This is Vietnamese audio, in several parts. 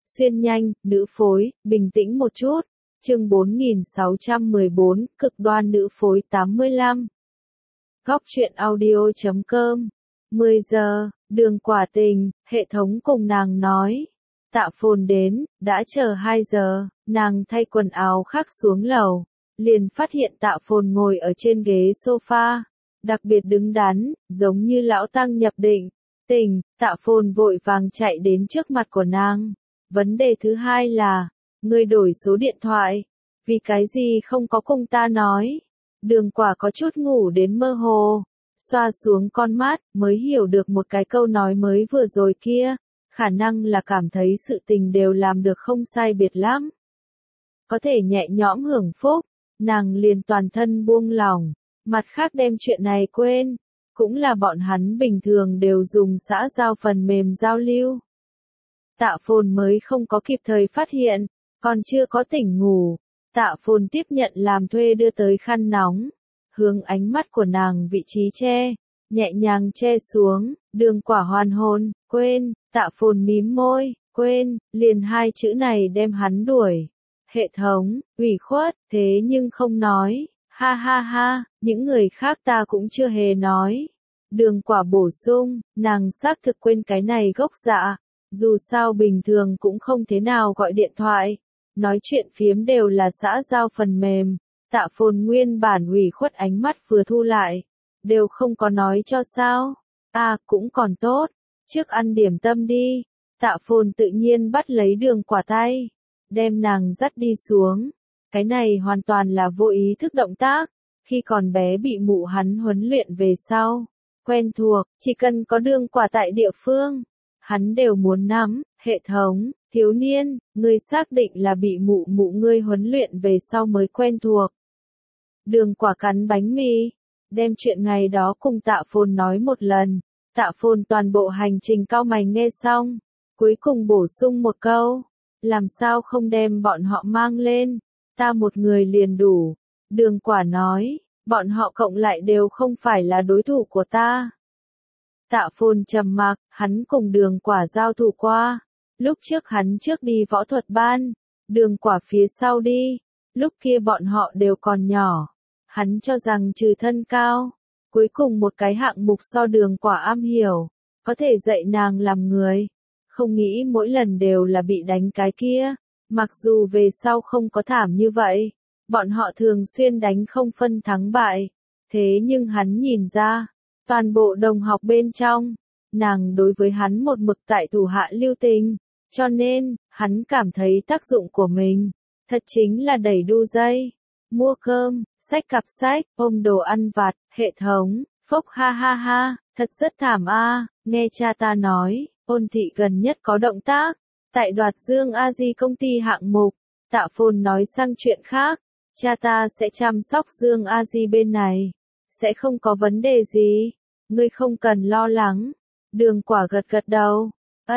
Xuyên nhanh, nữ phối, bình tĩnh một chút. Chương 4614, cực đoan nữ phối 85. Góc truyện audio.com. 10 giờ, Đường Quả Tình, hệ thống cùng nàng nói. Tạ Phồn đến, đã chờ 2 giờ, nàng thay quần áo khác xuống lầu. Liền phát hiện Tạ Phồn ngồi ở trên ghế sofa, đặc biệt đứng đắn, giống như lão tăng nhập định. Tạ Phồn vội vàng chạy đến trước mặt của nàng. Vấn đề thứ hai là, ngươi đổi số điện thoại, vì cái gì không có cùng ta nói. Đường Quả có chút ngủ đến mơ hồ, xoa xuống con mắt, mới hiểu được một cái câu nói mới vừa rồi kia, khả năng là cảm thấy sự tình đều làm được không sai biệt lắm. Có thể nhẹ nhõm hưởng phúc, nàng liền toàn thân buông lỏng, mặt khác đem chuyện này quên, cũng là bọn hắn bình thường đều dùng xã giao phần mềm giao lưu. Tạ Phồn mới không có kịp thời phát hiện, còn chưa có tỉnh ngủ. Tạ Phồn tiếp nhận làm thuê đưa tới khăn nóng, hướng ánh mắt của nàng vị trí che, nhẹ nhàng che xuống. Đường Quả hoàn hồn, quên. Tạ Phồn mím môi, quên, liền 2 chữ này đem hắn đuổi. Hệ thống, ủy khuất, thế nhưng không nói, ha ha ha, những người khác ta cũng chưa hề nói. Đường Quả bổ sung, nàng xác thực quên cái này gốc dạ, dù sao bình thường cũng không thế nào gọi điện thoại, nói chuyện phiếm đều là xã giao phần mềm. Tạ Phồn nguyên bản ủy khuất ánh mắt vừa thu lại, đều không có nói cho sao. Cũng còn tốt, trước ăn điểm tâm đi. Tạ Phồn tự nhiên bắt lấy Đường Quả tay, đem nàng dắt đi xuống. Cái này hoàn toàn là vô ý thức động tác, khi còn bé bị mụ hắn huấn luyện về sau. Quen thuộc, chỉ cần có Đường Quả tại địa phương, hắn đều muốn nắm. Hệ thống, thiếu niên, ngươi xác định là bị mụ ngươi huấn luyện về sau mới quen thuộc. Đường Quả cắn bánh mì, đem chuyện ngày đó cùng Tạ Phồn nói một lần. Tạ Phồn toàn bộ hành trình cau mày nghe xong, cuối cùng bổ sung một câu, làm sao không đem bọn họ mang lên, ta một người liền đủ. Đường Quả nói, bọn họ cộng lại đều không phải là đối thủ của ta. Tạ Phồn trầm mặc, hắn cùng Đường Quả giao thủ qua. Lúc trước hắn trước đi võ thuật ban, Đường Quả phía sau đi. Lúc kia bọn họ đều còn nhỏ. Hắn cho rằng trừ thân cao, cuối cùng một cái hạng mục so Đường Quả am hiểu, có thể dạy nàng làm người. Không nghĩ mỗi lần đều là bị đánh cái kia. Mặc dù về sau không có thảm như vậy, bọn họ thường xuyên đánh không phân thắng bại. Thế nhưng hắn nhìn ra, toàn bộ đồng học bên trong, nàng đối với hắn một mực tại thủ hạ lưu tình, cho nên, hắn cảm thấy tác dụng của mình, thật chính là đẩy đu dây, mua cơm, xách cặp sách, ôm đồ ăn vặt. Hệ thống, phốc ha ha ha, thật rất thảm nghe cha ta nói, Ôn thị gần nhất có động tác, tại đoạt Dương A Di công ty hạng mục. Tạ Phồn nói sang chuyện khác, cha ta sẽ chăm sóc Dương A Di bên này, sẽ không có vấn đề gì, ngươi không cần lo lắng. Đường Quả gật gật đầu,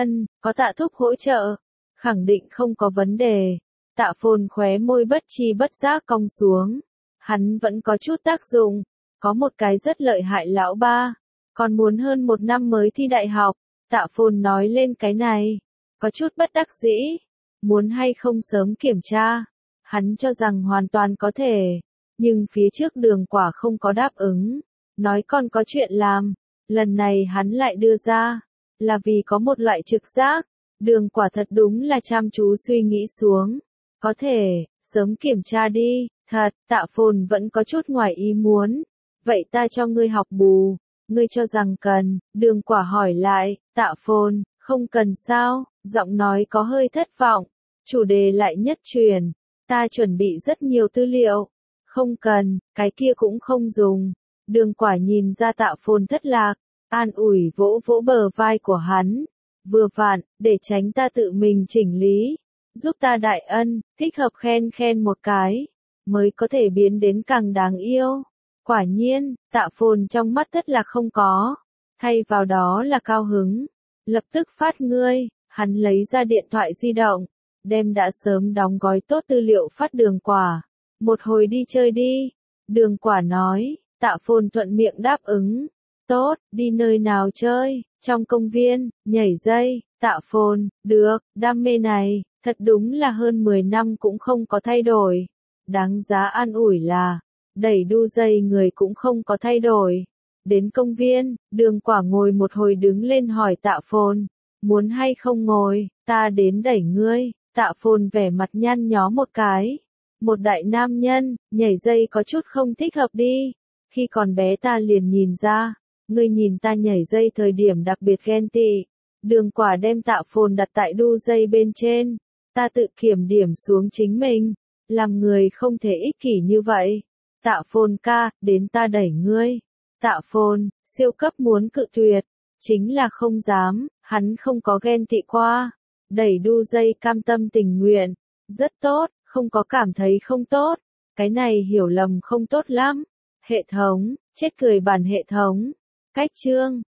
có Tạ thúc hỗ trợ, khẳng định không có vấn đề. Tạ Phồn khóe môi bất tri bất giác cong xuống, hắn vẫn có chút tác dụng, có một cái rất lợi hại lão ba, còn muốn hơn 1 năm mới thi đại học. Tạ Phồn nói lên cái này, có chút bất đắc dĩ, muốn hay không sớm kiểm tra, hắn cho rằng hoàn toàn có thể, nhưng phía trước Đường Quả không có đáp ứng, nói còn có chuyện làm, lần này hắn lại đưa ra, là vì có một loại trực giác. Đường Quả thật đúng là chăm chú suy nghĩ xuống, có thể, sớm kiểm tra đi. Thật. Tạ Phồn vẫn có chút ngoài ý muốn, vậy ta cho ngươi học bù, ngươi cho rằng cần. Đường Quả hỏi lại. Tạ Phồn, không cần sao, giọng nói có hơi thất vọng, chủ đề lại nhất truyền, ta chuẩn bị rất nhiều tư liệu, không cần, cái kia cũng không dùng. Đường Quả nhìn ra Tạ Phồn thất lạc, an ủi vỗ vỗ bờ vai của hắn, vừa vặn, để tránh ta tự mình chỉnh lý, giúp ta đại ân, thích hợp khen khen một cái, mới có thể biến đến càng đáng yêu. Quả nhiên, Tạ Phồn trong mắt thất lạc không có, thay vào đó là cao hứng. Lập tức phát ngươi, hắn lấy ra điện thoại di động, đem đã sớm đóng gói tốt tư liệu phát Đường Quả. Một hồi đi chơi đi. Đường Quả nói. Tạ Phồn thuận miệng đáp ứng. Tốt, đi nơi nào chơi? Trong công viên, nhảy dây. Tạ Phồn, được, đam mê này, thật đúng là hơn 10 năm cũng không có thay đổi. Đáng giá an ủi là, đẩy đu dây người cũng không có thay đổi. Đến công viên, Đường Quả ngồi một hồi đứng lên hỏi Tạ Phồn, muốn hay không ngồi, ta đến đẩy ngươi. Tạ Phồn vẻ mặt nhăn nhó một cái. Một đại nam nhân, nhảy dây có chút không thích hợp đi. Khi còn bé ta liền nhìn ra, ngươi nhìn ta nhảy dây thời điểm đặc biệt ghen tị. Đường Quả đem Tạ Phồn đặt tại đu dây bên trên. Ta tự kiểm điểm xuống chính mình. Làm người không thể ích kỷ như vậy. Tạ Phồn ca, đến ta đẩy ngươi. Tạ Phồn, siêu cấp muốn cự tuyệt. Chính là không dám, hắn không có ghen tị qua. Đẩy đu dây cam tâm tình nguyện. Rất tốt, không có cảm thấy không tốt. Cái này hiểu lầm không tốt lắm. Hệ thống, chết cười bản hệ thống. Cách chương.